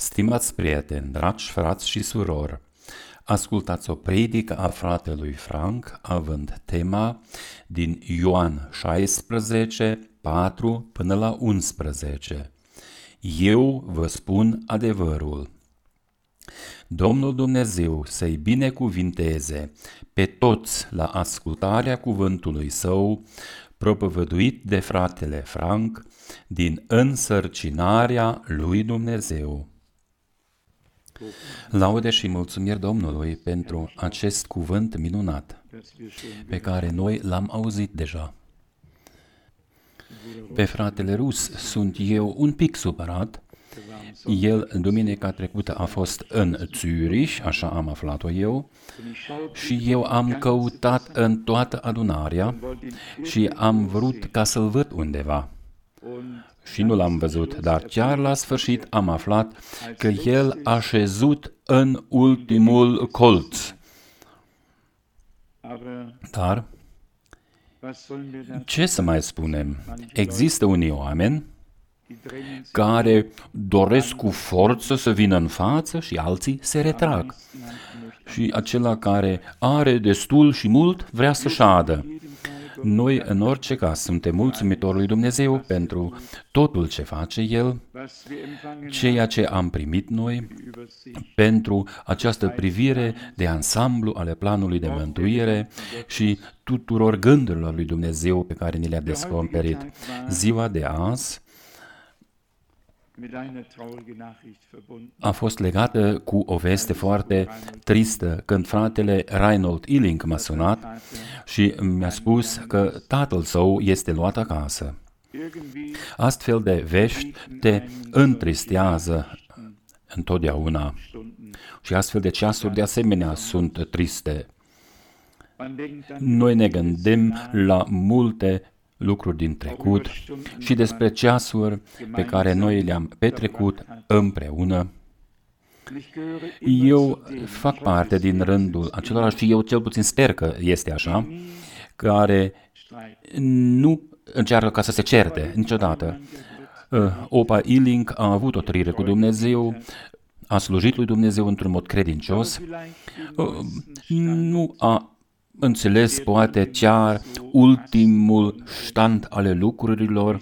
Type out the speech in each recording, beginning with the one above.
Stimați prieteni, dragi frați și surori, ascultați o predică a fratelui Frank, având tema din Ioan 16, 4 până la 11. Eu vă spun adevărul. Domnul Dumnezeu să-i binecuvinteze pe toți la ascultarea cuvântului său, propovăduit de fratele Frank, din însărcinarea lui Dumnezeu. Laude și mulțumiri Domnului pentru acest cuvânt minunat, pe care noi l-am auzit deja. Pe fratele Rus sunt eu un pic supărat. El, duminica trecută, a fost în Zürich, așa am aflat-o eu, și eu am căutat în toată adunarea și am vrut ca să-l văd undeva. Și nu l-am văzut, dar chiar la sfârșit am aflat că el a șezut în ultimul colț. Dar, ce să mai spunem? Există unii oameni care doresc cu forță să vină în față și alții se retrag. Și acela care are destul și mult vrea să șadă. Noi, în orice caz, suntem mulțumitori lui Dumnezeu pentru totul ce face El, ceea ce am primit noi, pentru această privire de ansamblu ale planului de mântuire și tuturor gândurilor lui Dumnezeu pe care ni le-a descoperit. Ziua de azi a fost legată cu o veste foarte tristă când fratele Reinhold Illing m-a sunat și mi-a spus că tatăl său este luat acasă. Astfel de vești te întristează întotdeauna și astfel de ceasuri de asemenea sunt triste. Noi ne gândim la multe lucruri din trecut și despre ceasuri pe care noi le-am petrecut împreună. Eu fac parte din rândul acelora și eu cel puțin sper că este așa, care nu încearcă ca să se certe niciodată. Opa Illing a avut o trăire cu Dumnezeu, a slujit lui Dumnezeu într-un mod credincios, nu a înțeles poate chiar ultimul stand ale lucrurilor,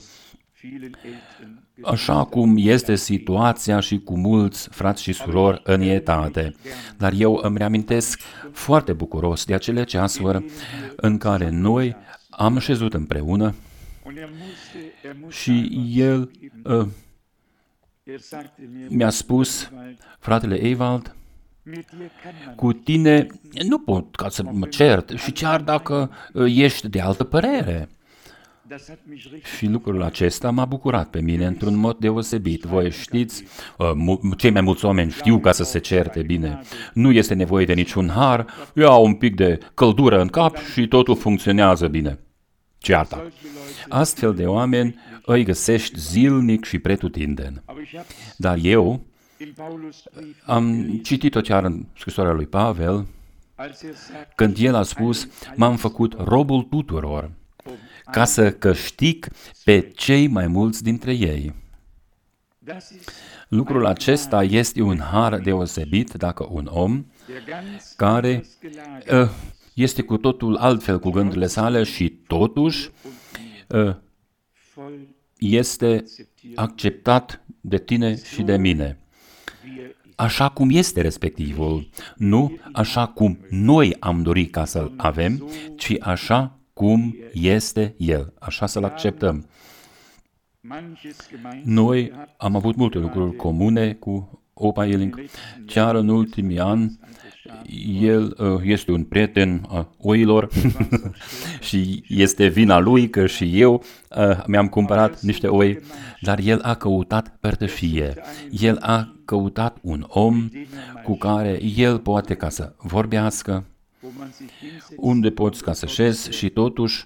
așa cum este situația și cu mulți frați și surori în etate. Dar eu îmi reamintesc foarte bucuros de acele ceasuri în care noi am șezut împreună și el mi-a spus, fratele Ewald, cu tine nu pot ca să mă cert și chiar dacă ești de altă părere. Și lucrul acesta m-a bucurat pe mine într-un mod deosebit. Voi știți, cei mai mulți oameni știu ca să se certe bine. Nu este nevoie de niciun har, ia un pic de căldură în cap și totul funcționează bine. Cearta. Astfel de oameni îi găsești zilnic și pretutindeni. Dar eu am citit-o chiar în scrisoarea lui Pavel, când el a spus, m-am făcut robul tuturor, ca să câștig pe cei mai mulți dintre ei. Lucrul acesta este un har deosebit dacă un om care este cu totul altfel cu gândurile sale și totuși este acceptat de tine și de mine. Așa cum este respectivul, nu așa cum noi am dorit ca să-l avem, ci așa cum este el, așa să-l acceptăm. Noi am avut multe lucruri comune cu Opa Illing. Chiar în ultimii ani, el este un prieten a oilor și este vina lui că și eu mi-am cumpărat niște oi, dar el a căutat părtășie. El a căutat un om cu care el poate ca să vorbească, unde poți ca să șezi și totuși,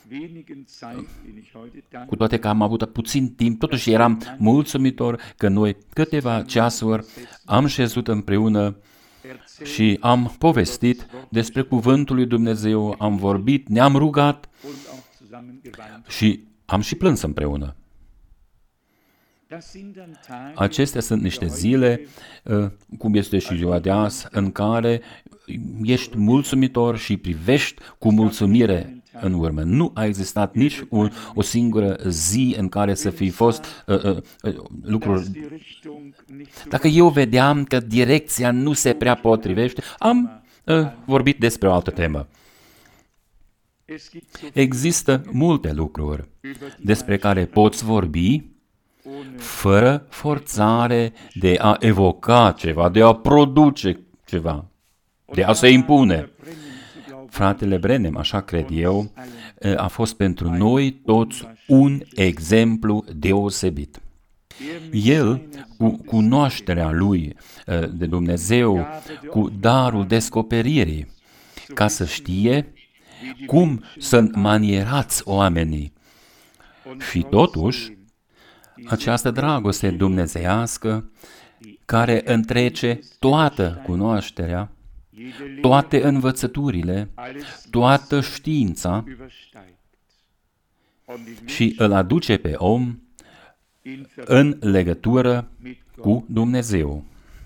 cu toate că am avut puțin timp, totuși eram mulțumitor că noi câteva ceasuri am șezut împreună și am povestit despre cuvântul lui Dumnezeu, am vorbit, ne-am rugat și am și plâns împreună. Acestea sunt niște zile, cum este și ziua de azi, în care ești mulțumitor și privești cu mulțumire în urmă. Nu a existat nici o singură zi în care să fi fost lucruri. Dacă eu vedeam că direcția nu se prea potrivește, am vorbit despre o altă temă. Există multe lucruri despre care poți vorbi fără forțare de a evoca ceva, de a produce ceva, de a se impune. Fratele Branham, așa cred eu, a fost pentru noi toți un exemplu deosebit. El, cu cunoașterea lui de Dumnezeu, cu darul descoperirii, ca să știe cum sunt manierați oamenii. Și totuși, această dragoste dumnezeiască care întrece toată cunoașterea, toate învățăturile, toată știința și îl aduce pe om în legătură cu Dumnezeu.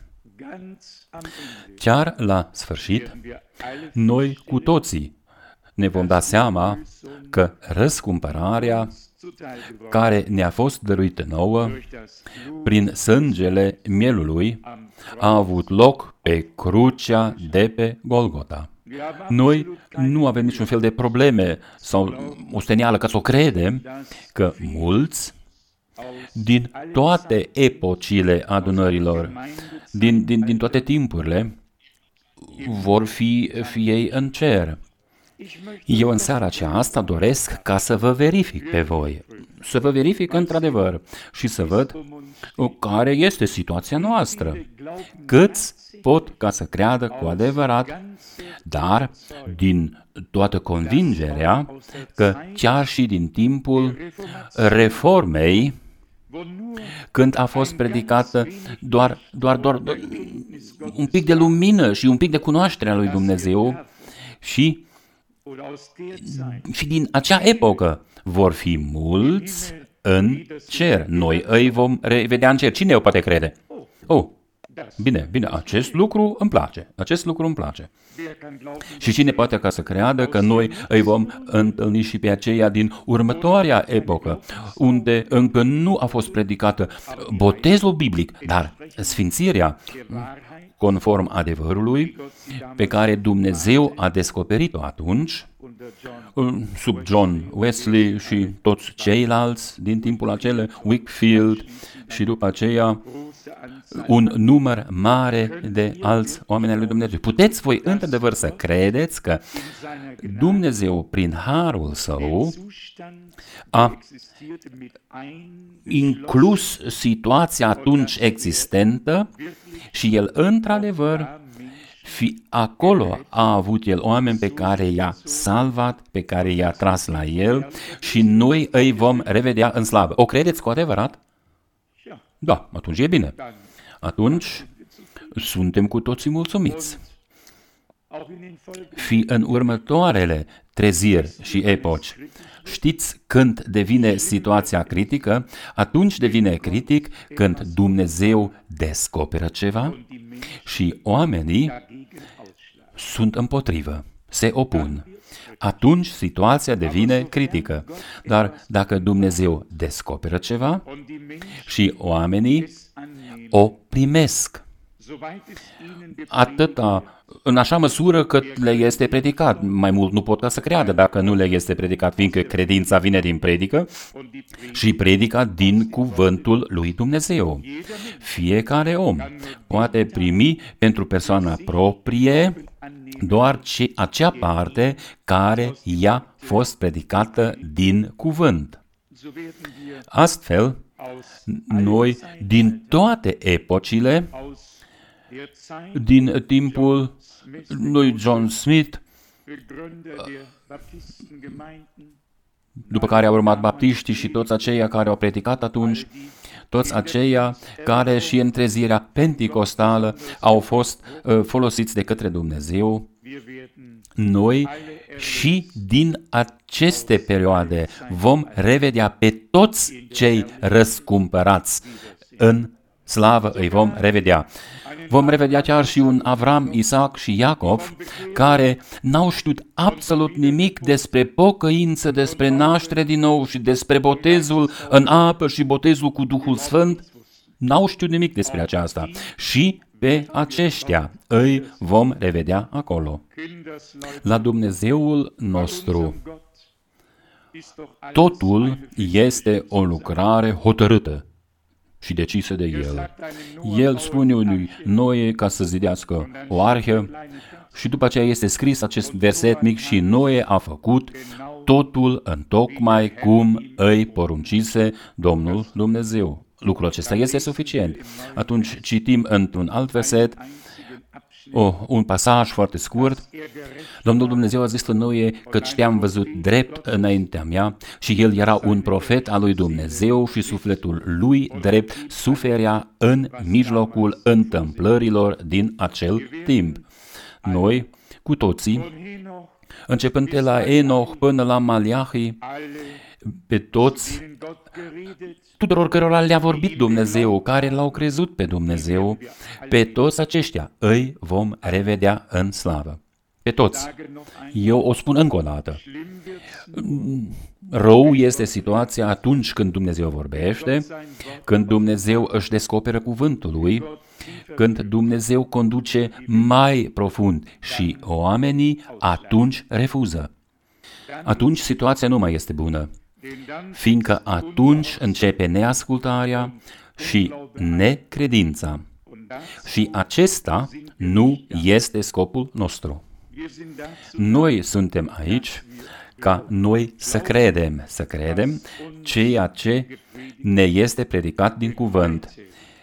Chiar la sfârșit, noi cu toții ne vom da seama că răscumpărarea care ne-a fost dăruită nouă prin sângele mielului a avut loc pe crucea de pe Golgota. Noi nu avem niciun fel de probleme sau o stenială ca să o credem că mulți din toate epocile adunărilor, din toate timpurile, vor fi ei în cer. Eu în seara aceasta doresc ca să vă verific pe voi, să vă verific într-adevăr și să văd care este situația noastră. Câți pot ca să creadă cu adevărat, dar din toată convingerea că chiar și din timpul reformei, când a fost predicată doar un pic de lumină și un pic de cunoaștere a lui Dumnezeu și din acea epocă vor fi mulți în cer. Noi îi vom revedea în cer. Cine o poate crede? Bine, acest lucru îmi place. Și cine poate ca să creadă că noi îi vom întâlni și pe aceia din următoarea epocă, unde încă nu a fost predicată botezul biblic, dar sfințirea conform adevărului pe care Dumnezeu a descoperit-o atunci, sub John Wesley și toți ceilalți din timpul acela, Whitfield și după aceea un număr mare de alți oameni al lui Dumnezeu. Puteți voi într-adevăr să credeți că Dumnezeu, prin harul său, a inclus situația atunci existentă și el într-adevăr acolo a avut el oameni pe care i-a salvat, pe care i-a tras la el și noi îi vom revedea în slavă. O credeți cu adevărat? Da, atunci e bine. Atunci suntem cu toții mulțumiți. Și în următoarele treziri și epoci, știți când devine situația critică? Atunci devine critic când Dumnezeu descoperă ceva și oamenii sunt împotrivă, se opun. Atunci situația devine critică. Dar dacă Dumnezeu descoperă ceva și oamenii o primesc, atâta, în așa măsură cât le este predicat. Mai mult nu pot ca să creadă dacă nu le este predicat, fiindcă credința vine din predică și predica din cuvântul lui Dumnezeu. Fiecare om poate primi pentru persoana proprie doar acea parte care i-a fost predicată din cuvânt. Astfel, noi din toate epocile, din timpul lui John Smith, după care au urmat baptiștii și toți aceia care au predicat atunci, toți aceia care și în trezirea penticostală au fost folosiți de către Dumnezeu, noi și din aceste perioade vom revedea pe toți cei răscumpărați. În slavă îi vom revedea. Vom revedea chiar și un Avram, Isaac și Iacov, care n-au știut absolut nimic despre pocăință, despre naștere din nou și despre botezul în apă și botezul cu Duhul Sfânt. N-au știut nimic despre aceasta. Și pe aceștia îi vom revedea acolo. La Dumnezeul nostru, totul este o lucrare hotărâtă și decisă de El. El spune unui Noe ca să zidească o arhă și după aceea este scris acest verset mic și Noe a făcut totul întocmai cum îi poruncise Domnul Dumnezeu. Lucrul acesta este suficient. Atunci citim într-un alt verset, un pasaj foarte scurt. Domnul Dumnezeu a zis lui Noe căci te-am văzut drept înaintea mea și el era un profet al lui Dumnezeu și sufletul lui drept suferea în mijlocul întâmplărilor din acel timp. Noi, cu toții, începând de la Enoch până la Maleahi, pe toți, tuturor cărora le-a vorbit Dumnezeu, care l-au crezut pe Dumnezeu, pe toți aceștia îi vom revedea în slavă. Pe toți. Eu o spun încă o dată. Rău este situația atunci când Dumnezeu vorbește, când Dumnezeu își descoperă cuvântul lui, când Dumnezeu conduce mai profund și oamenii atunci refuză. Atunci situația nu mai este bună, fiindcă atunci începe neascultarea și necredința. Și acesta nu este scopul nostru. Noi suntem aici ca noi să credem ceea ce ne este predicat din cuvânt.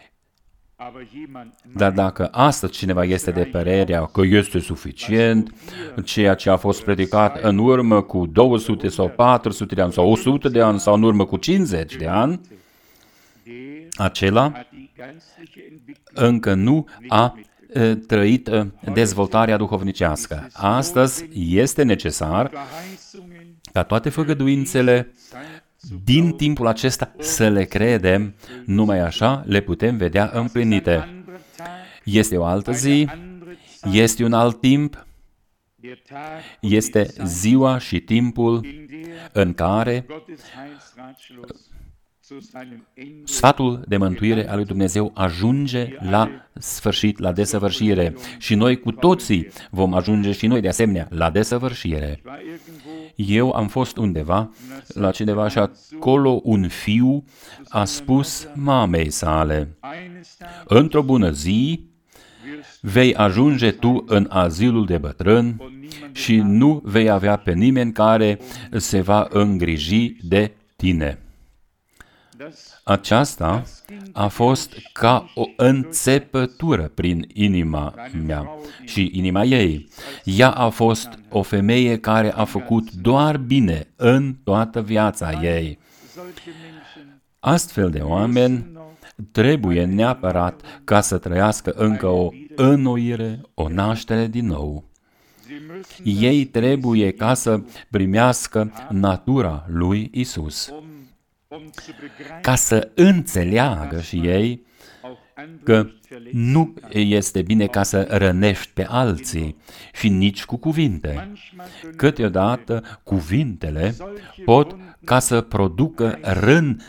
Dar dacă astăzi cineva este de părerea că este suficient, ceea ce a fost predicat în urmă cu 200 sau 400 de ani sau 100 de ani sau în urmă cu 50 de ani, acela încă nu a trăit dezvoltarea duhovnicească. Astăzi este necesar ca toate făgăduințele din timpul acesta să le credem, numai așa le putem vedea împlinite. Este o altă zi, este un alt timp, este ziua și timpul în care sfatul de mântuire al lui Dumnezeu ajunge la sfârșit, la desăvârșire. Și noi cu toții vom ajunge și noi de asemenea la desăvârșire. Eu am fost undeva, la cineva și acolo un fiu a spus mamei sale, într-o bună zi vei ajunge tu în azilul de bătrâni și nu vei avea pe nimeni care se va îngriji de tine. Aceasta a fost ca o înțepătură prin inima mea și inima ei. Ea a fost o femeie care a făcut doar bine în toată viața ei. Astfel de oameni trebuie neapărat ca să trăiască încă o înnoire, o naștere din nou. Ei trebuie ca să primească natura lui Isus, ca să înțeleagă și ei că nu este bine ca să rănești pe alții și nici cu cuvinte. Câteodată cuvintele pot ca să producă rând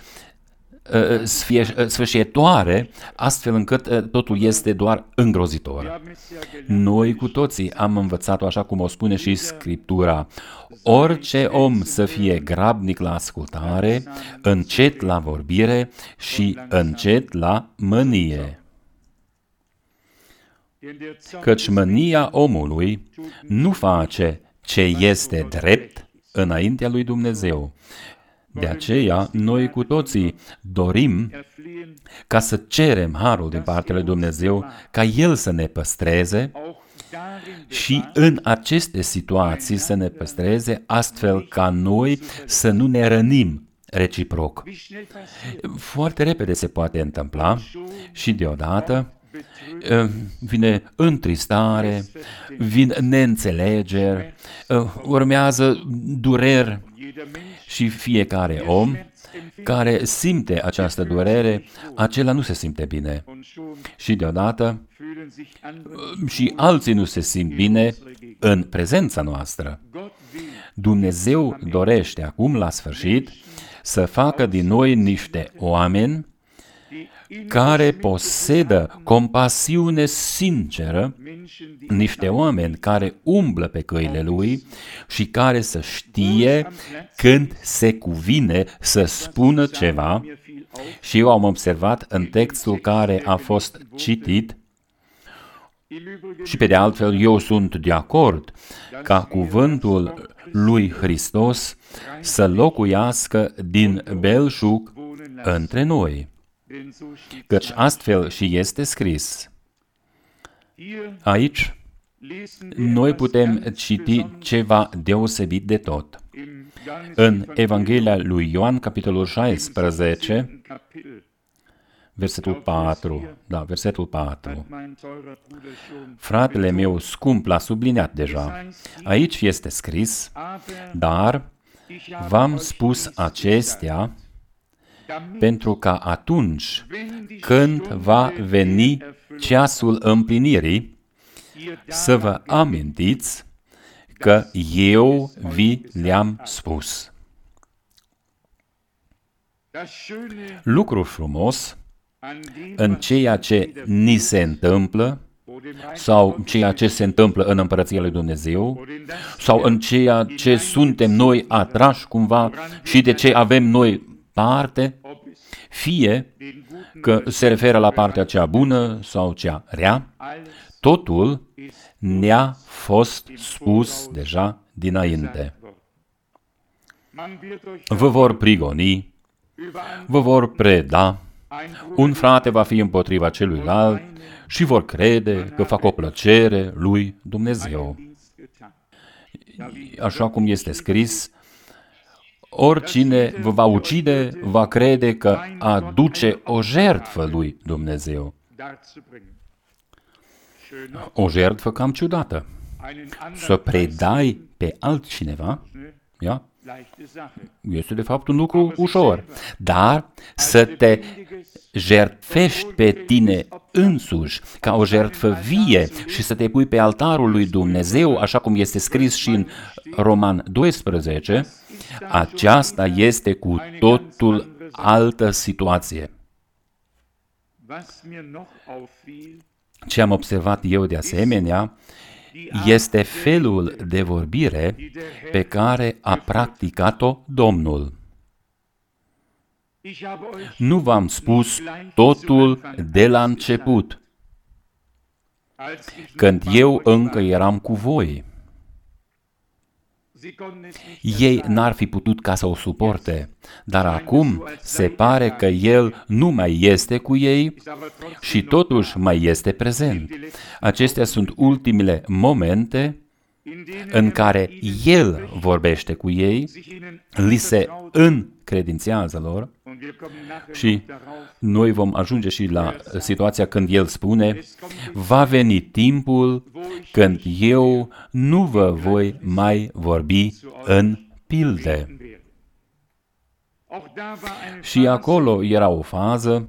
sfâșietoare, astfel încât totul este doar îngrozitor. Noi cu toții am învățat-o așa cum o spune și Scriptura. Orice om să fie grabnic la ascultare, încet la vorbire și încet la mânie. Căci mânia omului nu face ce este drept înaintea lui Dumnezeu. De aceea, noi cu toții dorim ca să cerem harul din partea lui Dumnezeu, ca El să ne păstreze și în aceste situații să ne păstreze astfel ca noi să nu ne rănim reciproc. Foarte repede se poate întâmpla și deodată vine întristare, vin neînțelegeri, urmează dureri și fiecare om care simte această durere, acela nu se simte bine. Și deodată și alții nu se simt bine în prezența noastră. Dumnezeu dorește acum, la sfârșit, să facă din noi niște oameni care posedă compasiune sinceră, niște oameni care umblă pe căile Lui și care să știe când se cuvine să spună ceva. Și eu am observat în textul care a fost citit, și pe de altfel eu sunt de acord ca cuvântul lui Hristos să locuiască din belșug între noi. Căci astfel și este scris. Aici noi putem citi ceva deosebit de tot. În Evanghelia lui Ioan, capitolul 16, versetul 4. Da, versetul 4. Fratele meu scump l-a subliniat deja. Aici este scris, dar v-am spus acestea pentru ca atunci când va veni ceasul împlinirii, să vă amintiți că eu vi le-am spus. Lucru frumos în ceea ce ni se întâmplă sau ceea ce se întâmplă în Împărăția lui Dumnezeu sau în ceea ce suntem noi atrași cumva și de ce avem noi parte, fie că se referă la partea cea bună sau cea rea, totul ne-a fost spus deja dinainte. Vă vor prigoni, vă vor preda, un frate va fi împotriva celuilalt și vor crede că fac o plăcere lui Dumnezeu. Așa cum este scris, oricine vă va ucide, va crede că aduce o jertfă lui Dumnezeu. O jertfă cam ciudată. Să predai pe altcineva, ia? Este de fapt un lucru ușor. Dar să te jertfești pe tine însuși ca o jertfă vie și să te pui pe altarul lui Dumnezeu, așa cum este scris și în Roman 12, aceasta este cu totul altă situație. Ce am observat eu de asemenea este felul de vorbire pe care a practicat-o Domnul. Nu v-am spus totul de la început, când eu încă eram cu voi. Ei n-ar fi putut ca să o suporte, dar acum se pare că El nu mai este cu ei și totuși mai este prezent. Acestea sunt ultimele momente în care El vorbește cu ei, li se încredințează lor și noi vom ajunge și la situația când El spune: va veni timpul când eu nu vă voi mai vorbi în pilde. Și acolo era o fază,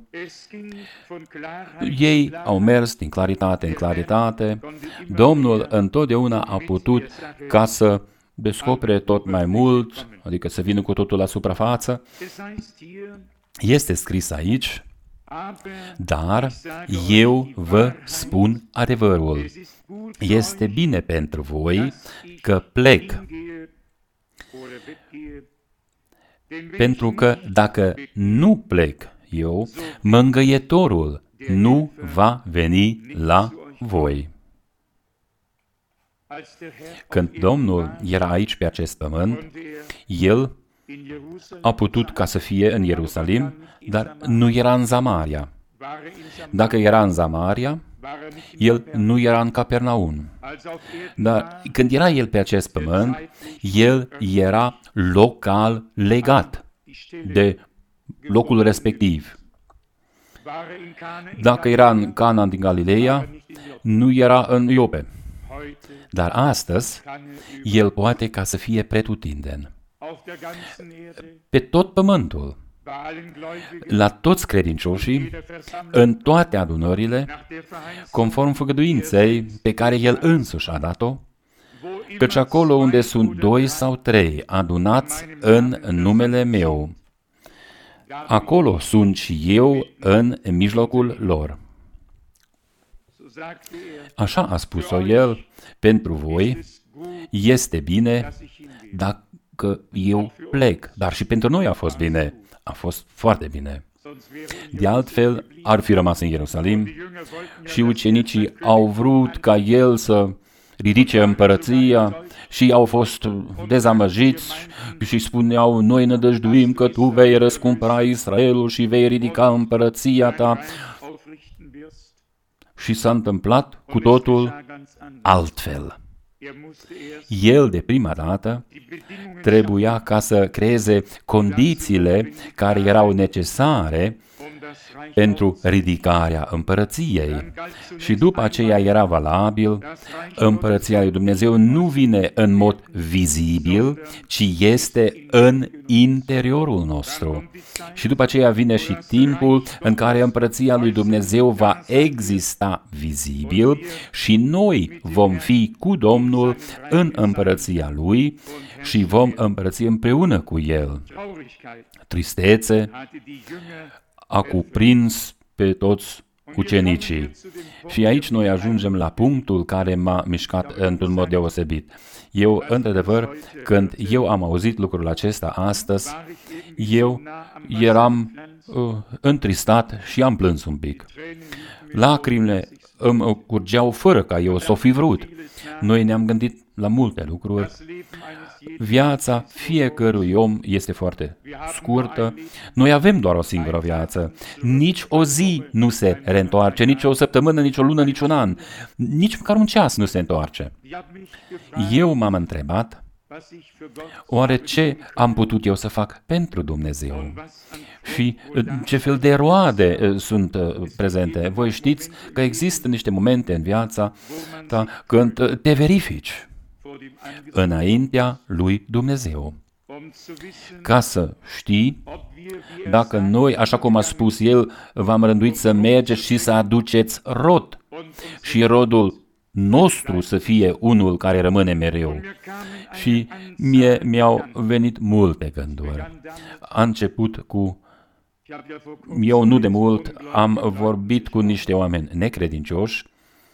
ei au mers din claritate în claritate, Domnul întotdeauna a putut ca să descopere tot mai mult, adică să vină cu totul la suprafață. Este scris aici, dar eu vă spun adevărul. Este bine pentru voi că plec, pentru că dacă nu plec eu, mângâietorul nu va veni la voi. Când Domnul era aici pe acest pământ, El a putut ca să fie în Ierusalim, dar nu era în Samaria. Dacă era în Samaria, El nu era în Capernaum. Dar când era El pe acest pământ, El era local legat de locul respectiv. Dacă era în Cana din Galileea, nu era în Iope. Dar astăzi, El poate ca să fie pretutindeni. Pe tot pământul, la toți credincioșii, în toate adunările, conform făgăduinței pe care El însuși a dat-o, căci acolo unde sunt 2 sau 3 adunați în numele meu, acolo sunt și eu în mijlocul lor. Așa a spus-o El, pentru voi este bine dacă eu plec, dar și pentru noi a fost bine, a fost foarte bine. De altfel, ar fi rămas în Ierusalim și ucenicii au vrut ca El să ridice împărăția și au fost dezamăgiți și spuneau, noi nădăjduim că Tu vei răscumpăra Israelul și vei ridica împărăția Ta. Și s-a întâmplat cu totul altfel. El, de prima dată, trebuia ca să creeze condițiile care erau necesare pentru ridicarea împărăției. Și după aceea era valabil, împărăția lui Dumnezeu nu vine în mod vizibil, ci este în interiorul nostru. Și după aceea vine și timpul în care împărăția lui Dumnezeu va exista vizibil și noi vom fi cu Domnul în împărăția Lui și vom împărăți împreună cu El. Tristețe a cuprins pe toți ucenicii. Și aici noi ajungem la punctul care m-a mișcat într-un mod deosebit. Eu, într-adevăr, când eu am auzit lucrul acesta astăzi, eu eram întristat și am plâns un pic. Lacrimile îmi curgeau fără ca eu să o fi vrut. Noi ne-am gândit la multe lucruri. Viața fiecărui om este foarte scurtă. Noi avem doar o singură viață. Nici o zi nu se reîntoarce, nici o săptămână, nici o lună, nici un an. Nici măcar un ceas nu se întoarce. Eu m-am întrebat, oare ce am putut eu să fac pentru Dumnezeu? Și ce fel de roade sunt prezente? Voi știți că există niște momente în viața ta când te verifici înaintea lui Dumnezeu, ca să știi dacă noi, așa cum a spus El, v-am rânduit să mergeți și să aduceți rod și rodul nostru să fie unul care rămâne mereu. Și mi-au venit multe gânduri. A început cu... Eu nu de mult am vorbit cu niște oameni necredincioși.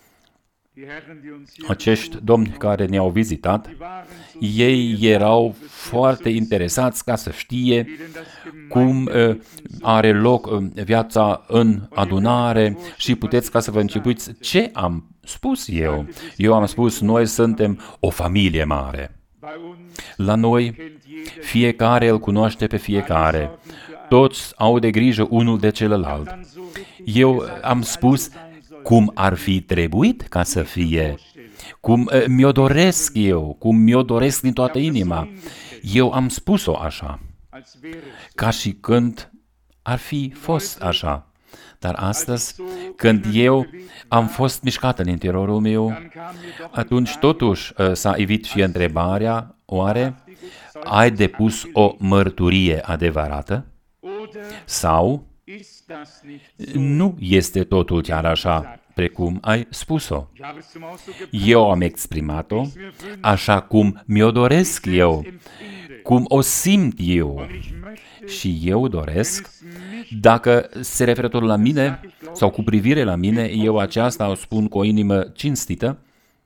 Acești domni care ne-au vizitat, ei erau foarte interesați ca să știe cum are loc viața în adunare și puteți ca să vă închipuiți ce am spus eu. Eu am spus, noi suntem o familie mare. La noi, fiecare îl cunoaște pe fiecare. Toți au de grijă unul de celălalt. Eu am spus cum ar fi trebuit ca să fie, cum mi-o doresc eu, cum mi-o doresc din toată inima. Eu am spus-o așa, ca și când ar fi fost așa. Dar astăzi, când eu am fost mișcat în interiorul meu, atunci totuși s-a ivit și întrebarea, oare ai depus o mărturie adevărată? Sau nu este totul chiar așa precum ai spus-o? Eu am exprimat-o așa cum mi-o doresc eu, cum o simt eu. Și eu doresc, dacă se referă tot la mine sau cu privire la mine, eu aceasta o spun cu o inimă cinstită,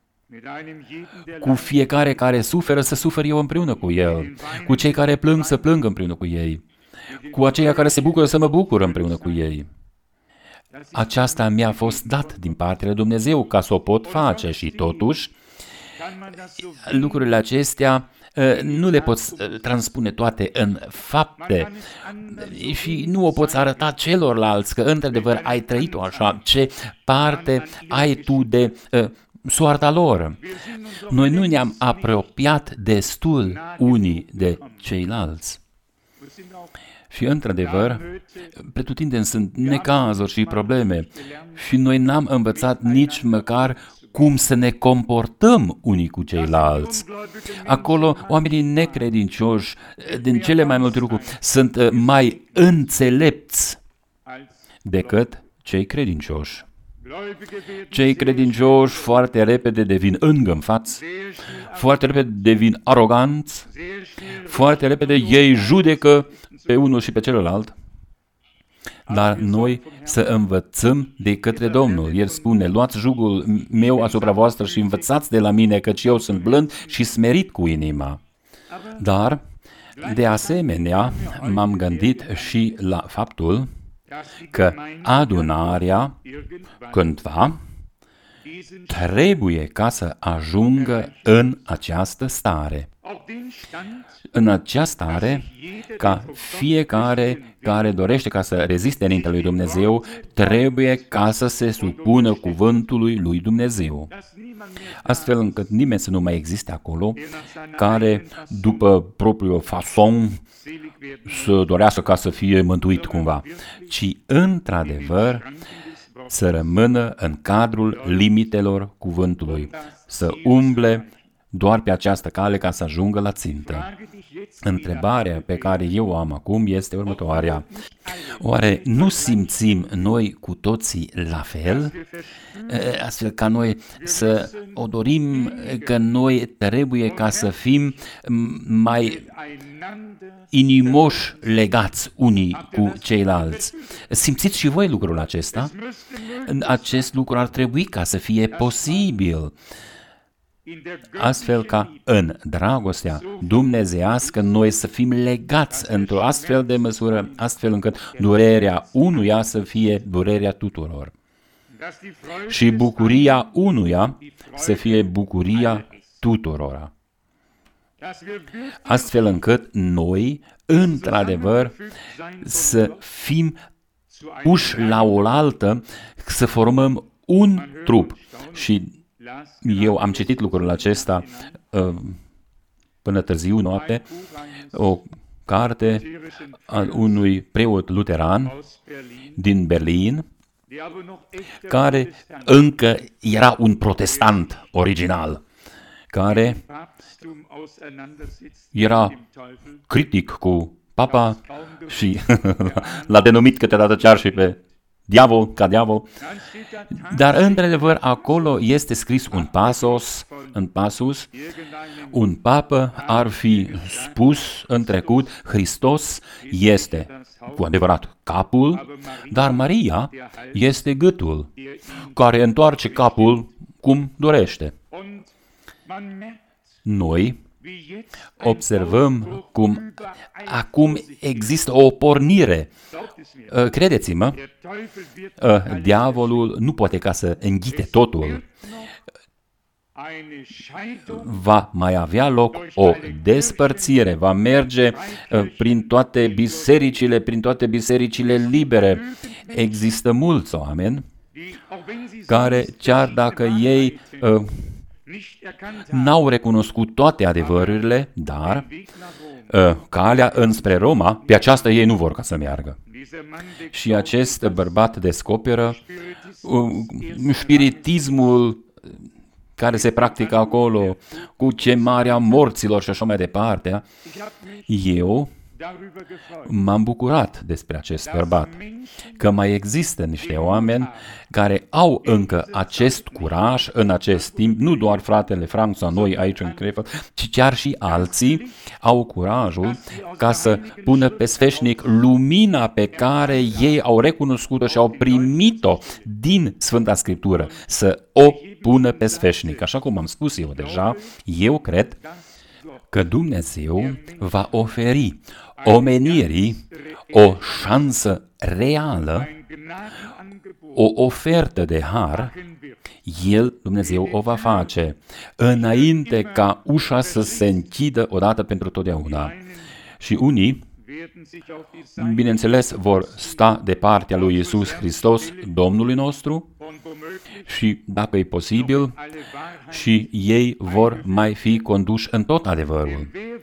cu fiecare care suferă să sufer eu împreună cu el, cu cei care plâng să plâng împreună cu ei, cu aceia care se bucură să mă bucur împreună cu ei. Aceasta mi-a fost dat din partea lui Dumnezeu ca să o pot face și totuși lucrurile acestea nu le poți transpune toate în fapte și nu o poți arăta celorlalți că într-adevăr ai trăit-o așa, ce parte ai tu de soarta lor. Noi nu ne-am apropiat destul unii de ceilalți. Și într-adevăr, pretutindeni sunt necazuri și probleme și noi n-am învățat nici măcar cum să ne comportăm unii cu ceilalți. Acolo, oamenii necredincioși, din cele mai multe lucruri, sunt mai înțelepți decât cei credincioși. Cei credincioși foarte repede devin îngânfați, foarte repede devin aroganți, foarte repede ei judecă pe unul și pe celălalt. Dar noi să învățăm de către Domnul. El spune, luați jugul meu asupra voastră și învățați de la mine, căci eu sunt blând și smerit cu inima. Dar, de asemenea, m-am gândit și la faptul că adunarea, cândva, trebuie ca să ajungă în această stare. În această stare, ca fiecare care dorește ca să reziste înaintea lui Dumnezeu, trebuie ca să se supună cuvântului lui Dumnezeu. Astfel încât nimeni să nu mai existe acolo, care, după propriul fason, să dorească ca să fie mântuit cumva, ci, într-adevăr, să rămână în cadrul limitelor cuvântului, să umble doar pe această cale ca să ajungă la țintă. Întrebarea pe care eu o am acum este următoarea. Oare nu simțim noi cu toții la fel? Astfel ca noi să o dorim că noi trebuie ca să fim mai inimoși legați unii cu ceilalți. Simțiți și voi lucrul acesta? Acest lucru ar trebui ca să fie posibil. Astfel ca în dragostea dumnezeiască noi să fim legați într-o astfel de măsură, astfel încât durerea unuia să fie durerea tuturor. Și bucuria unuia să fie bucuria tuturora. Astfel încât noi, într-adevăr, să fim puși la oaltă, să formăm un trup. Și eu am citit lucrul acesta până târziu noapte, o carte al unui preot luteran din Berlin, care încă era un protestant original, care era critic cu papa și l-a denumit câteodată chiar și pe diavol, ca diavol, dar într-adevăr acolo este scris un pasus, un papă ar fi spus în trecut, Hristos este cu adevărat capul, dar Maria este gâtul, care întoarce capul cum dorește. Noi observăm cum acum există o pornire. Credeți-mă, diavolul nu poate ca să înghite totul. Va mai avea loc o despărțire, va merge prin toate bisericile libere. Există mulți oameni care, chiar dacă ei n-au recunoscut toate adevărurile, dar calea înspre Roma, pe aceasta ei nu vor ca să meargă. Și acest bărbat descoperă spiritismul care se practică acolo, cu chemarea morților și așa mai departe. Eu m-am bucurat despre acest bărbat, că mai există niște oameni care au încă acest curaj în acest timp, nu doar fratele Frank sau noi aici în Krefeld, ci chiar și alții au curajul ca să pună pe sfeșnic lumina pe care ei au recunoscut-o și au primit-o din Sfânta Scriptură, să o pună pe sfeșnic. Așa cum am spus eu deja, eu cred că Dumnezeu va oferi omenirii o șansă reală, o ofertă de har, Dumnezeu o va face, înainte ca ușa să se închidă odată pentru totdeauna. Și unii, bineînțeles, vor sta de partea lui Iisus Hristos, Domnului nostru, și, dacă e posibil, și ei vor mai fi conduși în tot adevărul.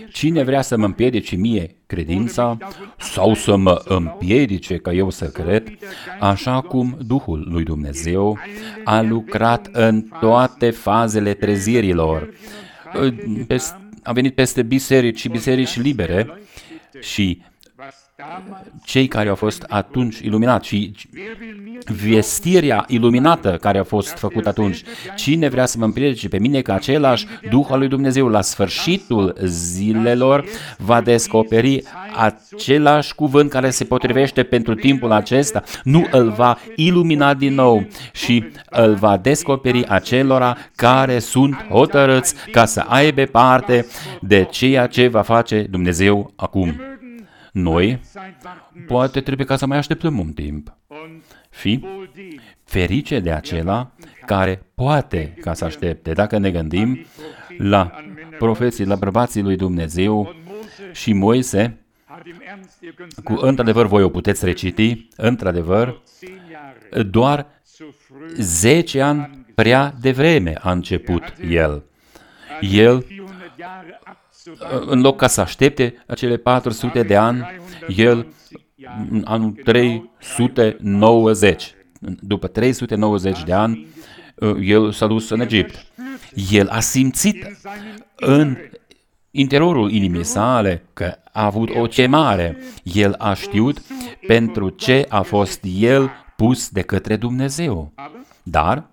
cine vrea să mă împiedice mie credința sau să mă împiedice ca eu să cred, așa cum Duhul lui Dumnezeu a lucrat în toate fazele trezirilor. A venit peste biserici și biserici libere și cei care au fost atunci iluminați și vestirea iluminată care a fost făcută atunci. Cine vrea să mă împiedice pe mine că același Duh al lui Dumnezeu la sfârșitul zilelor va descoperi același cuvânt care se potrivește pentru timpul acesta, nu îl va ilumina din nou și îl va descoperi acelora care sunt hotărâți ca să aibă parte de ceea ce va face Dumnezeu acum. Noi, poate trebuie ca să mai așteptăm un timp. Fi ferice de acela care poate ca să aștepte. Dacă ne gândim la profeții, la bărbații lui Dumnezeu și Moise, într-adevăr voi o puteți reciti, într-adevăr, doar 10 ani prea devreme a început el. El, în loc ca să aștepte acele 400 de ani, el, în anul 390, după 390 de ani, el s-a dus în Egipt. El a simțit în interiorul inimii sale că a avut o chemare. El a știut pentru ce a fost el pus de către Dumnezeu. Dar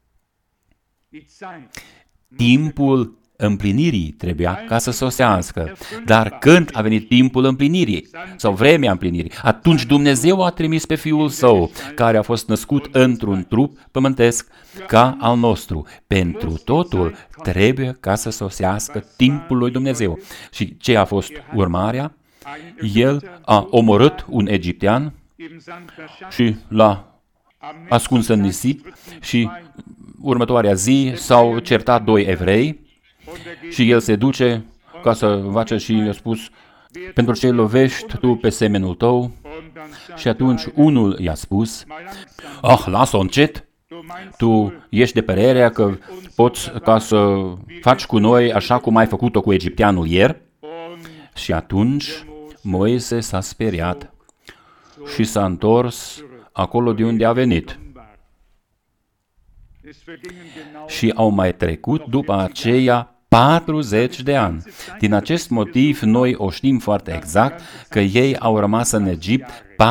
timpul împlinirii trebuia ca să sosească. Dar când a venit timpul împlinirii sau vremea împlinirii, atunci Dumnezeu a trimis pe Fiul Său, care a fost născut într-un trup pământesc ca al nostru. Pentru totul trebuie ca să sosească timpul lui Dumnezeu. Și ce a fost urmarea? El a omorât un egiptean și l-a ascuns în nisip și următoarea zi s-au certat 2 evrei și el se duce ca să face și i-a spus, pentru ce lovești tu pe semenul tău? Și atunci unul i-a spus, lasă-o încet, tu ești de părerea că poți ca să faci cu noi așa cum ai făcut-o cu egipteanul ieri? Și atunci Moise s-a speriat și s-a întors acolo de unde a venit. Și au mai trecut după aceea 40 de ani. Din acest motiv, noi o știm foarte exact că ei au rămas în Egipt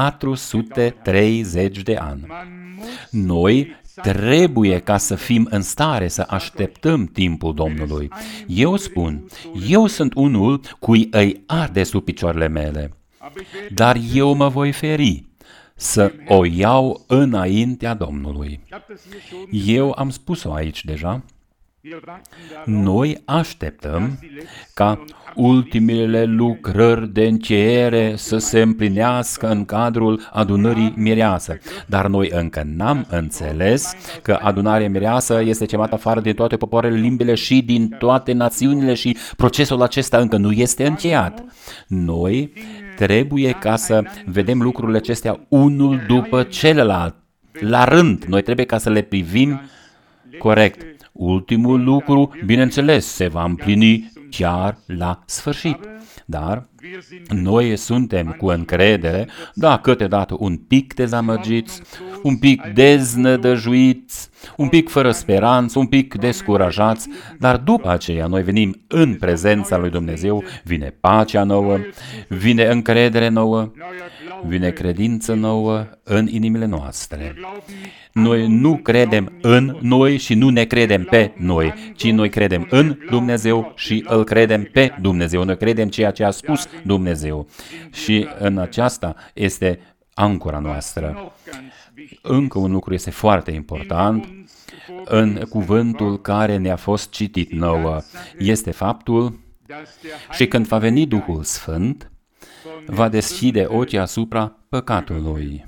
430 de ani. Noi trebuie ca să fim în stare să așteptăm timpul Domnului. Eu spun, eu sunt unul cui îi arde sub picioarele mele, dar eu mă voi feri să o iau înaintea Domnului. Eu am spus-o aici deja. Noi așteptăm ca ultimele lucrări de încheiere să se împlinească în cadrul adunării mireasă. Dar noi încă n-am înțeles că adunarea mireasă este chemată afară din toate popoarele, limbile și din toate națiunile și procesul acesta încă nu este încheiat. Noi trebuie ca să vedem lucrurile acestea unul după celălalt, la rând. Noi trebuie ca să le privim corect. Ultimul lucru, bineînțeles, se va împlini chiar la sfârșit. Dar noi suntem cu încredere, da, câteodată un pic dezamăgiți, un pic deznădăjuiți, un pic fără speranță, un pic descurajați, dar după aceea noi venim în prezența lui Dumnezeu, vine pacea nouă, vine încredere nouă, vine credință nouă în inimile noastre. Noi nu credem în noi și nu ne credem pe noi, ci noi credem în Dumnezeu și îl credem pe Dumnezeu. Noi credem ceea ce a spus Dumnezeu. Și în aceasta este ancora noastră. Încă un lucru este foarte important în cuvântul care ne-a fost citit nouă. Este faptul și când va veni Duhul Sfânt, va deschide ochii asupra păcatului.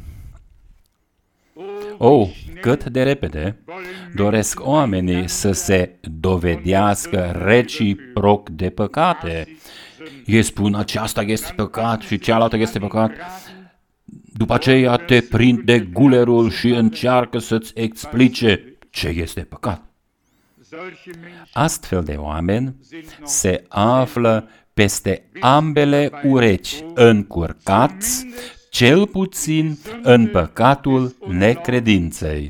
Cât de repede doresc oamenii să se dovedească reciproc de păcate. Ei spun, aceasta este păcat și cealaltă este păcat. După aceea te prind de gulerul și încearcă să-ți explice ce este păcat. Astfel de oameni se află peste ambele urechi încurcați, cel puțin în păcatul necredinței.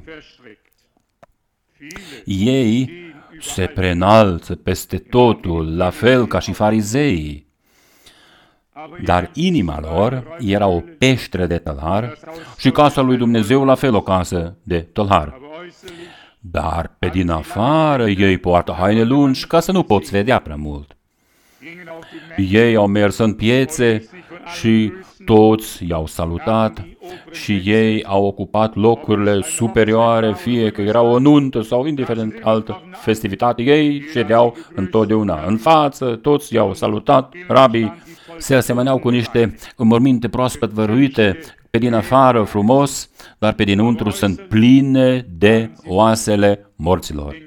Ei se preînalță peste totul, la fel ca și farizeii, dar inima lor era o peșteră de tălhar și casa lui Dumnezeu la fel o casă de tălhar. Dar pe din afară ei poartă haine lungi ca să nu poți vedea prea mult. Ei au mers în piețe și toți i-au salutat și ei au ocupat locurile superioare, fie că era o nuntă sau indiferent altă festivitate. Ei ședeau întotdeauna în față, toți i-au salutat, rabii se asemăneau cu niște morminte proaspăt văruite, pe din afară frumos, dar pe dinăuntru sunt pline de oasele morților.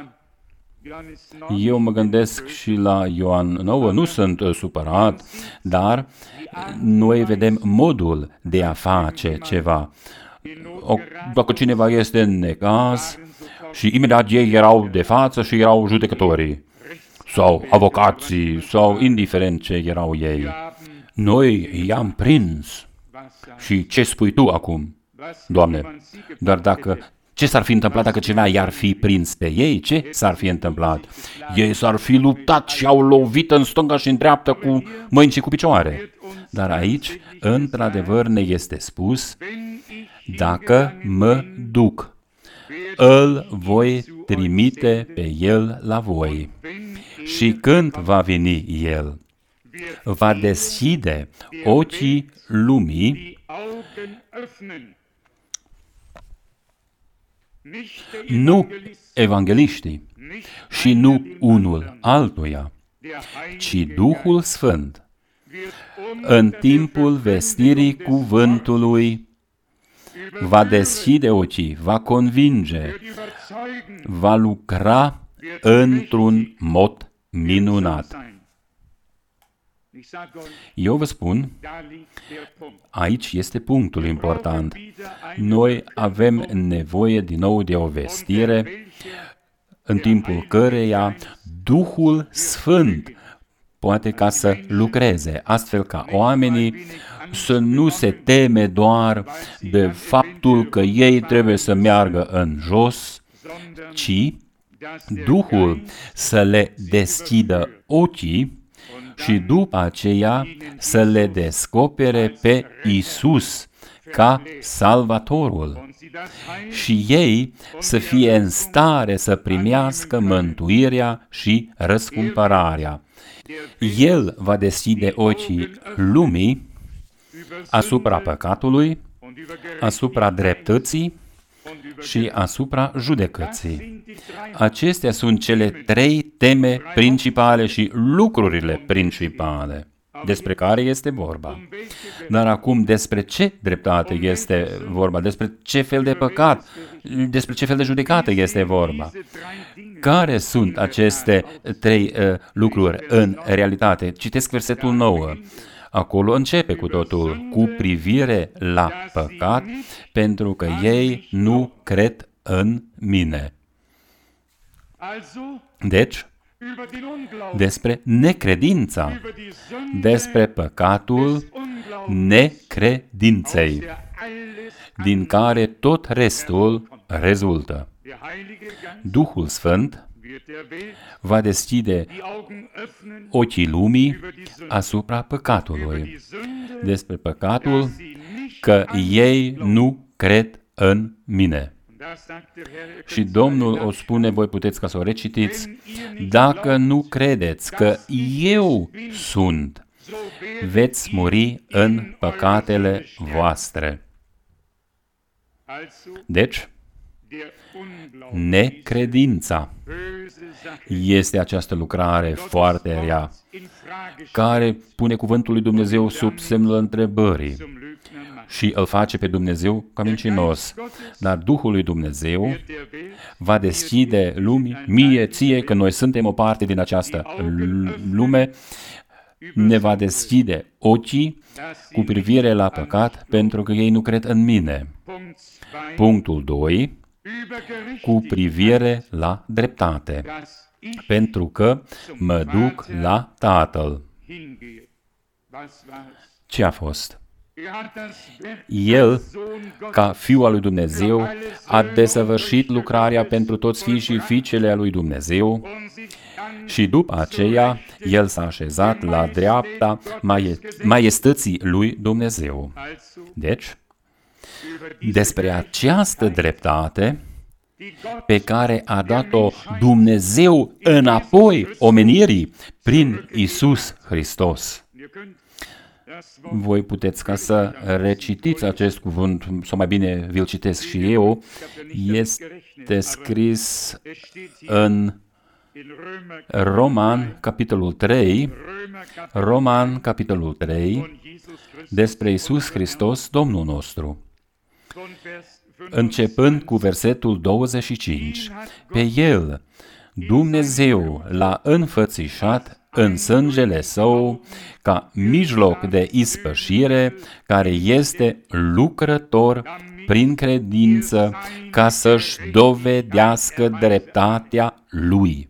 Eu mă gândesc și la Ioan 9, nu sunt supărat, dar noi vedem modul de a face ceva. Dacă cineva este în necaz și imediat ei erau de față și erau judecătorii sau avocații sau indiferent ce erau ei. Noi i-am prins. Și ce spui tu acum, Doamne? Dar ce s-ar fi întâmplat dacă cineva i-ar fi prins pe ei? Ce s-ar fi întâmplat? Ei s-ar fi luptat și au lovit în stânga și în dreapta cu mâini și cu picioare. Dar aici, într-adevăr, ne este spus, dacă mă duc, îl voi trimite pe el la voi. Și când va veni el, va deschide ochii lumii, nu evangeliștii și nu unul altuia, ci Duhul Sfânt, în timpul vestirii cuvântului, va deschide ochii, va convinge, va lucra într-un mod minunat. Eu vă spun, aici este punctul important. Noi avem nevoie din nou de o vestire în timpul căreia Duhul Sfânt poate ca să lucreze, astfel ca oamenii să nu se teme doar de faptul că ei trebuie să meargă în jos, ci Duhul să le deschidă ochii și după aceea să le descopere pe Iisus ca Salvatorul și ei să fie în stare să primească mântuirea și răscumpărarea. El va deschide ochii lumii asupra păcatului, asupra dreptății și asupra judecății. Acestea sunt cele trei teme principale și lucrurile principale despre care este vorba. Dar acum despre ce dreptate este vorba, despre ce fel de păcat, despre ce fel de judecată este vorba. Care sunt aceste trei lucruri în realitate? Citesc versetul 9. Acolo începe cu totul, cu privire la păcat, pentru că ei nu cred în mine. Deci, despre necredința, despre păcatul necredinței, din care tot restul rezultă. Duhul Sfânt va deschide ochii lumii asupra păcatului, despre păcatul că ei nu cred în mine. Și Domnul o spune, voi puteți ca să o recitiți, dacă nu credeți că eu sunt, veți muri în păcatele voastre. Deci, necredința este această lucrare foarte rea, care pune cuvântul lui Dumnezeu sub semnul întrebării și îl face pe Dumnezeu ca mincinos. Dar Duhul lui Dumnezeu va deschide lumii, mie, ție, că noi suntem o parte din această lume, ne va deschide ochii cu privire la păcat, pentru că ei nu cred în mine. Punctul 2. Cu privire la dreptate, pentru că mă duc la Tatăl. Ce a fost? El, ca Fiul al lui Dumnezeu, a desăvârșit lucrarea pentru toți fiii și fiicele a lui Dumnezeu și după aceea El s-a așezat la dreapta maiestății lui Dumnezeu. Deci, despre această dreptate pe care a dat-o Dumnezeu înapoi omenirii prin Iisus Hristos. Voi puteți ca să recitiți acest cuvânt, sau mai bine vi-l citesc și eu. Este scris în Roman, capitolul 3, despre Iisus Hristos, Domnul nostru. Începând cu versetul 25, pe El Dumnezeu l-a înfățișat în sângele Său ca mijloc de ispășire, care este lucrător prin credință ca să-și dovedească dreptatea Lui.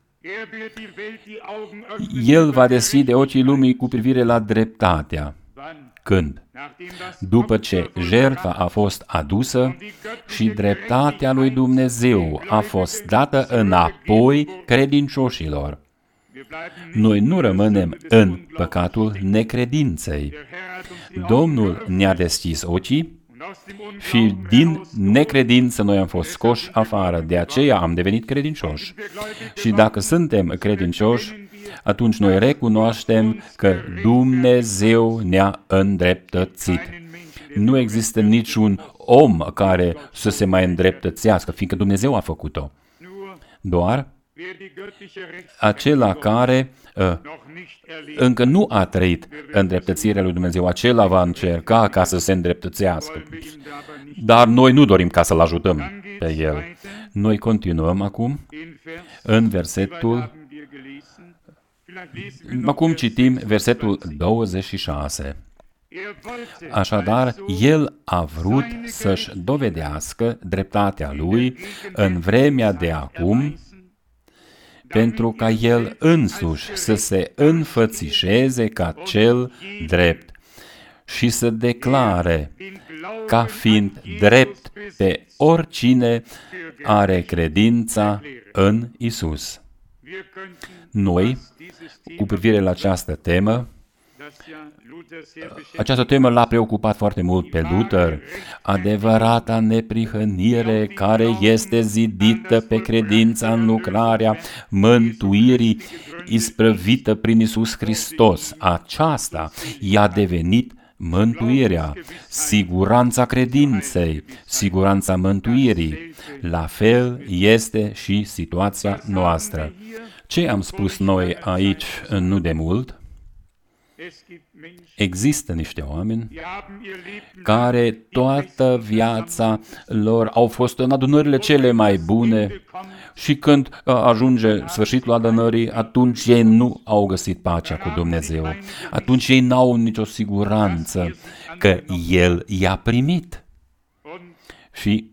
El va deschide ochii lumii cu privire la dreptatea. Când? După ce jertfa a fost adusă și dreptatea lui Dumnezeu a fost dată înapoi credincioșilor. Noi nu rămânem în păcatul necredinței. Domnul ne-a deschis ochii și din necredință noi am fost scoși afară. De aceea am devenit credincioși. Și dacă suntem credincioși, atunci noi recunoaștem că Dumnezeu ne-a îndreptățit. Nu există niciun om care să se mai îndreptățească, fiindcă Dumnezeu a făcut-o. Doar acela care încă nu a trăit îndreptățirea lui Dumnezeu, acela va încerca ca să se îndreptățească. Dar noi nu dorim ca să-l ajutăm pe el. Noi continuăm acum în versetul... Acum citim versetul 26. Așadar, El a vrut să-și dovedească dreptatea Lui în vremea de acum, pentru ca El însuși să se înfățișeze ca cel drept și să declare ca fiind drept pe oricine are credința în Isus. Noi, cu privire la această temă l-a preocupat foarte mult pe Luther, adevărata neprihănire care este zidită pe credința în lucrarea mântuirii isprăvită prin Iisus Hristos. Aceasta i-a devenit mântuirea, siguranța credinței, siguranța mântuirii. La fel este și situația noastră. Ce am spus noi aici nu de mult? Există niște oameni care toată viața lor au fost în adunările cele mai bune și când ajunge sfârșitul adunării, atunci ei nu au găsit pacea cu Dumnezeu. Atunci ei n-au nicio siguranță că El i-a primit. Și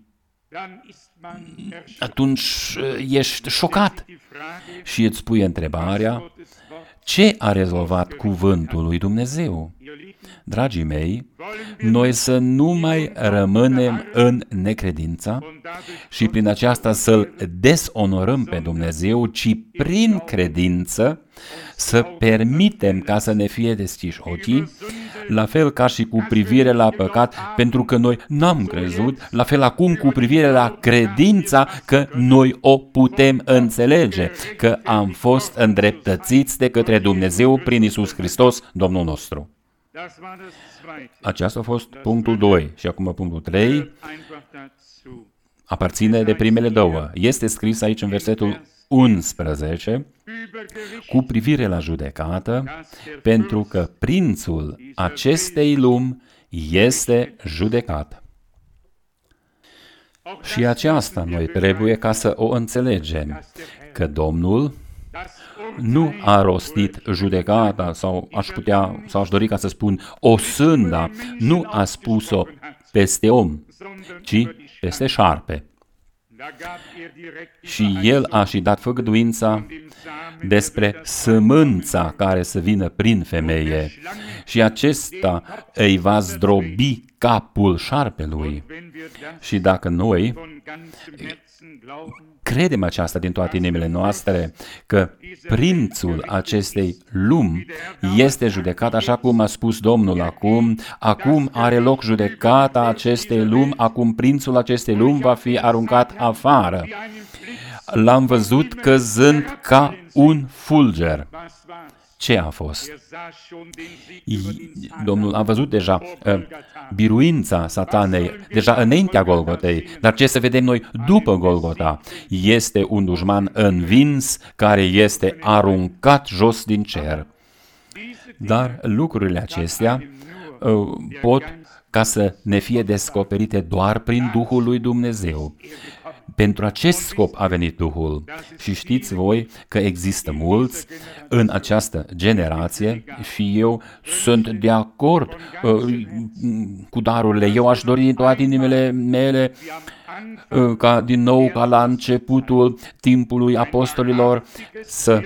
atunci ești șocat și îți pui întrebarea: ce a rezolvat cuvântul lui Dumnezeu? Dragii mei, noi să nu mai rămânem în necredința și prin aceasta să-L dezonorăm pe Dumnezeu, ci prin credință să permitem ca să ne fie deschiși ochii, la fel ca și cu privire la păcat, pentru că noi n-am crezut, la fel acum cu privire la credința că noi o putem înțelege, că am fost îndreptățiți de către Dumnezeu prin Iisus Hristos, Domnul nostru. Aceasta a fost punctul 2 și acum punctul 3 aparține de primele două. Este scris aici în versetul 11 cu privire la judecată, pentru că prințul acestei lumi este judecat. Și aceasta noi trebuie ca să o înțelegem, că Domnul nu a rostit judecata, sau aș dori ca să spun o sânda, nu a spus-o peste om, ci peste șarpe. Și El a și dat făgăduința despre sămânța care să vină prin femeie și acesta îi va zdrobi capul șarpelui. Și dacă noi credem aceasta din toate inimile noastre, că prințul acestei lumi este judecat, așa cum a spus Domnul acum are loc judecata acestei lumi, acum prințul acestei lumi va fi aruncat afară. L-am văzut căzând ca un fulger. Ce a fost? Domnul a văzut deja biruința satanei, deja înaintea Golgotei, dar ce să vedem noi după Golgota? Este un dușman învins care este aruncat jos din cer. Dar lucrurile acestea pot ca să ne fie descoperite doar prin Duhul lui Dumnezeu. Pentru acest scop a venit Duhul. Și știți voi că există mulți în această generație și eu sunt de acord cu darurile. Eu aș dori din toate inimile mele ca din nou, ca la începutul timpului apostolilor, să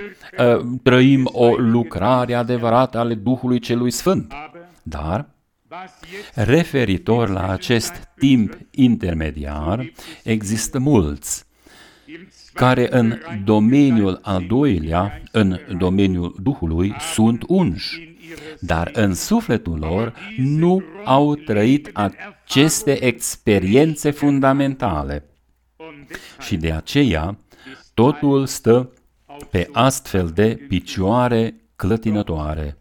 trăim o lucrare adevărată ale Duhului Celui Sfânt. Dar referitor la acest timp intermediar, există mulți care în domeniul al doilea, în domeniul Duhului, sunt unși, dar în sufletul lor nu au trăit aceste experiențe fundamentale. Și de aceea totul stă pe astfel de picioare clătinătoare.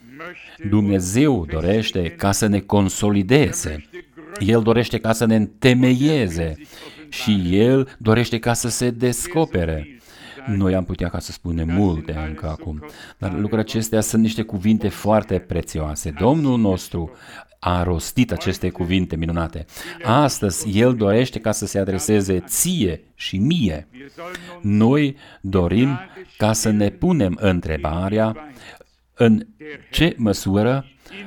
Dumnezeu dorește ca să ne consolideze, El dorește ca să ne întemeieze și El dorește ca să se descopere. Noi am putea ca să spunem multe încă acum, dar lucrurile acestea sunt niște cuvinte foarte prețioase. Domnul nostru a rostit aceste cuvinte minunate. Astăzi El dorește ca să se adreseze ție și mie. Noi dorim ca să ne punem întrebarea în ce măsură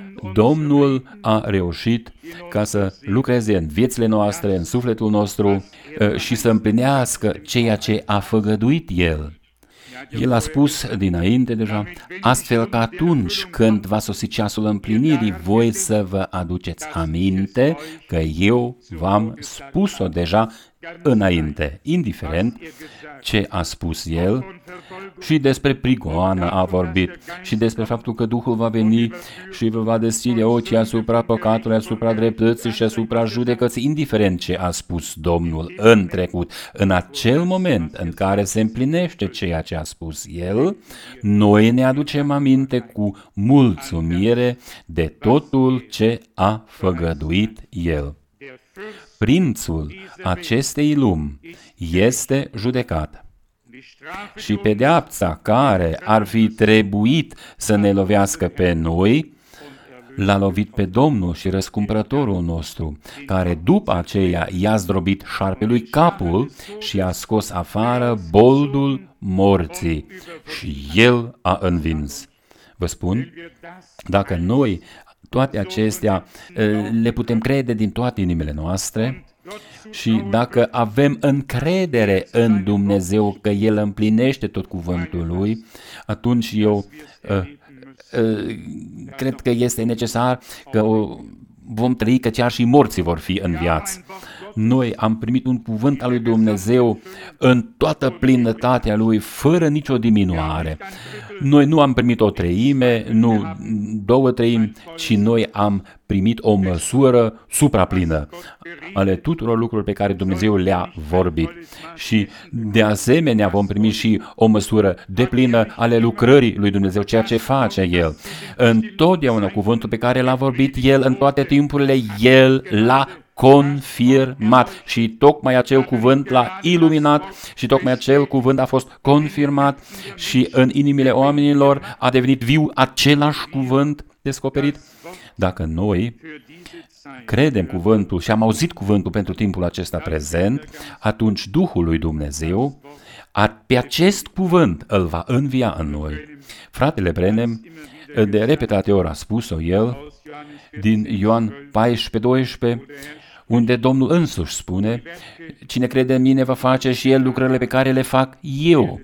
Domnul a reușit ca să lucreze în viețile noastre, în sufletul nostru și să împlinească ceea ce a făgăduit El. El a spus dinainte deja, astfel că atunci când va sosi ceasul împlinirii, voi să vă aduceți aminte că eu v-am spus-o deja înainte, indiferent ce a spus El. Și despre prigoană a vorbit și despre faptul că Duhul va veni și vă va deschide ochii asupra păcatului, asupra dreptății și asupra judecății, indiferent ce a spus Domnul în trecut. În acel moment în care se împlinește ceea ce a spus El, noi ne aducem aminte cu mulțumire de totul ce a făgăduit El. Prințul acestei lumi este judecat. Și pedeapsa care ar fi trebuit să ne lovească pe noi, l-a lovit pe Domnul și răscumpărătorul nostru, care după aceea i-a zdrobit șarpelui capul și a scos afară boldul morții și El a învins. Vă spun, dacă noi toate acestea le putem crede din toate inimile noastre, și dacă avem încredere în Dumnezeu că El împlinește tot cuvântul Lui, atunci eu cred că este necesar că vom trăi, că chiar și morții vor fi în viață. Noi am primit un cuvânt al lui Dumnezeu în toată plinătatea Lui, fără nicio diminuare. Noi nu am primit o treime, nu 2/3, ci noi am primit o măsură supraplină ale tuturor lucrurilor pe care Dumnezeu le-a vorbit. Și de asemenea vom primi și o măsură deplină ale lucrării lui Dumnezeu, ceea ce face El. Întotdeauna cuvântul pe care l-a vorbit El în toate timpurile, El l-a confirmat și tocmai acel cuvânt l-a iluminat și tocmai acel cuvânt a fost confirmat și în inimile oamenilor a devenit viu același cuvânt descoperit. Dacă noi credem cuvântul și am auzit cuvântul pentru timpul acesta prezent, atunci Duhul lui Dumnezeu pe acest cuvânt îl va învia în noi. Fratele Branham de repetate ori a spus-o el din Ioan 14:12, unde Domnul însuși spune, cine crede în mine va face și el lucrările pe care le fac eu.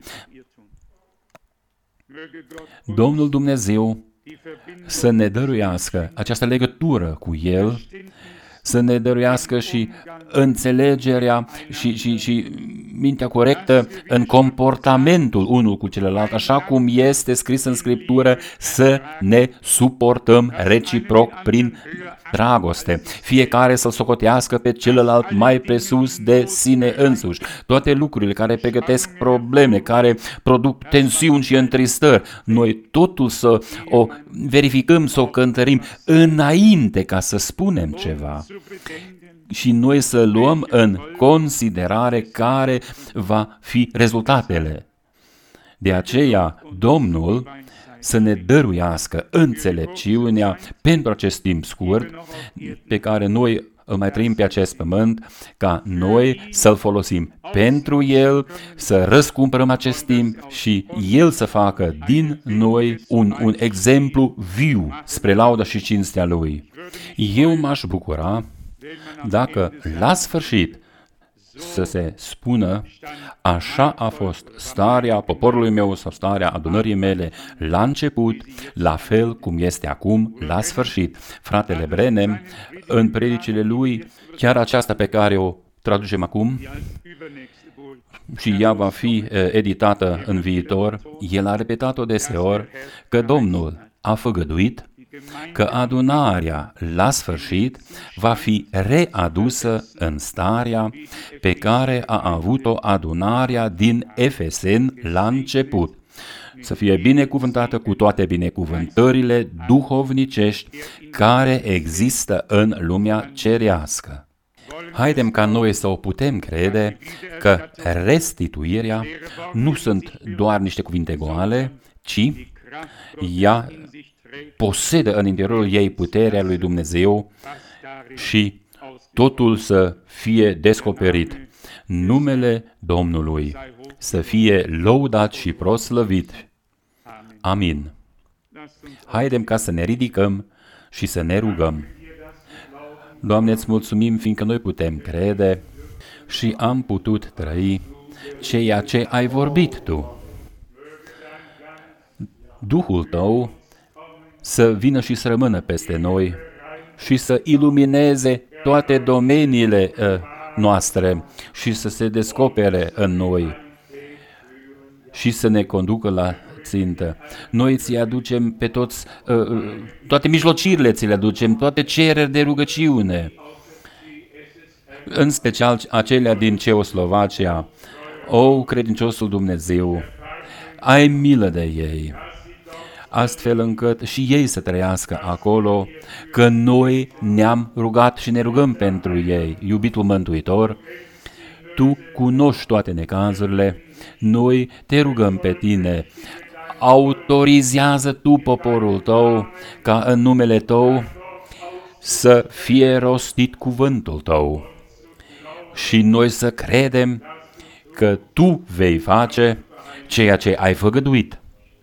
Domnul Dumnezeu să ne dăruiască această legătură cu El, să ne dăruiască și înțelegerea și mintea corectă în comportamentul unul cu celălalt, așa cum este scris în Scriptură, să ne suportăm reciproc prin dragoste. Fiecare să-l socotească pe celălalt mai presus de sine însuși. Toate lucrurile care pregătesc probleme, care produc tensiuni și întristări, noi totul să o verificăm, să o cântărim înainte ca să spunem ceva. Și noi să luăm în considerare care va fi rezultatele. De aceea, Domnul să ne dăruiască înțelepciunea pentru acest timp scurt pe care noi îl mai trăim pe acest pământ, ca noi să-l folosim pentru El, să răscumpărăm acest timp și El să facă din noi un exemplu viu spre lauda și cinstea Lui. Eu m-aș bucura dacă la sfârșit să se spună, așa a fost starea poporului meu sau starea adunării mele la început, la fel cum este acum, la sfârșit. Fratele Branham, în predicile lui, chiar aceasta pe care o traducem acum, și ea va fi editată în viitor, el a repetat-o deseori că Domnul a făgăduit că adunarea la sfârșit va fi readusă în starea pe care a avut-o adunarea din Efeseni la început. Să fie binecuvântată cu toate binecuvântările duhovnicești care există în lumea cerească. Haidem ca noi să o putem crede că restituirea nu sunt doar niște cuvinte goale, ci ea posedă în interiorul ei puterea lui Dumnezeu și totul să fie descoperit. Numele Domnului să fie lăudat și proslăvit. Amin. Haidem ca să ne ridicăm și să ne rugăm. Doamne, îți mulțumim fiindcă noi putem crede și am putut trăi ceea ce ai vorbit Tu. Duhul Tău să vină și să rămână peste noi și să ilumineze toate domeniile noastre și să se descopere în noi și să ne conducă la țintă. Noi ți aducem pe toți, toate mijlocirile ți le aducem, toate cereri de rugăciune, în special acelea din Ceoslovacia. O, credinciosul Dumnezeu, ai milă de ei, astfel încât și ei să trăiască acolo, că noi ne-am rugat și ne rugăm pentru ei. Iubitul Mântuitor, Tu cunoști toate necazurile, noi te rugăm pe Tine, autorizează Tu poporul Tău ca în numele Tău să fie rostit cuvântul Tău și noi să credem că Tu vei face ceea ce ai făgăduit.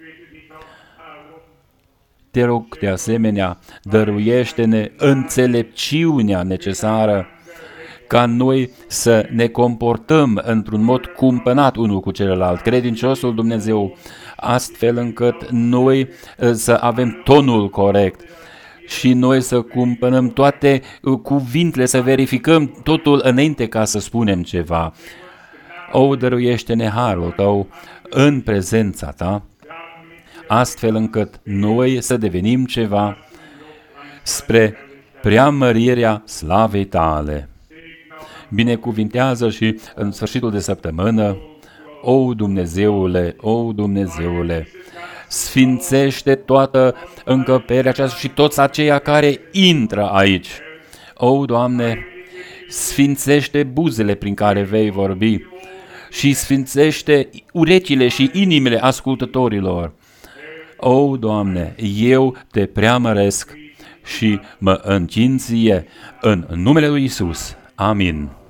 Te rog de asemenea, dăruiește-ne înțelepciunea necesară ca noi să ne comportăm într-un mod cumpănat unul cu celălalt, credinciosul Dumnezeu, astfel încât noi să avem tonul corect și noi să cumpănăm toate cuvintele, să verificăm totul înainte ca să spunem ceva. O, dăruiește-ne harul Tău în prezența Ta, astfel încât noi să devenim ceva spre preamărirea slavei Tale. Binecuvintează și în sfârșitul de săptămână, o Dumnezeule, sfințește toată încăperea aceasta și toți aceia care intră aici. O, Doamne, sfințește buzele prin care vei vorbi și sfințește urechile și inimile ascultătorilor. O, Doamne, eu Te preamăresc și mă închin Ție în numele lui Iisus. Amin.